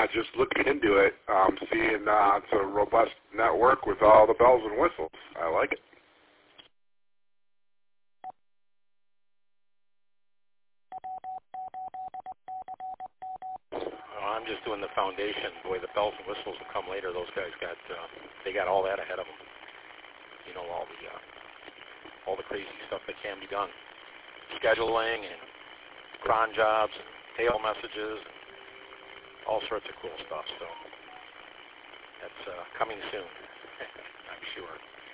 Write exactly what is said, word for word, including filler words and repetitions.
yeah, just looking into it, um, seeing uh, it's a robust network with all the bells and whistles. I like it. Well, I'm just doing the foundation. Boy, the bells and whistles will come later. Those guys got uh, they got all that ahead of them. You know, all the uh, all the crazy stuff that can be done, scheduling and cron jobs, and tail messages, and all sorts of cool stuff. So that's uh, coming soon, I'm sure.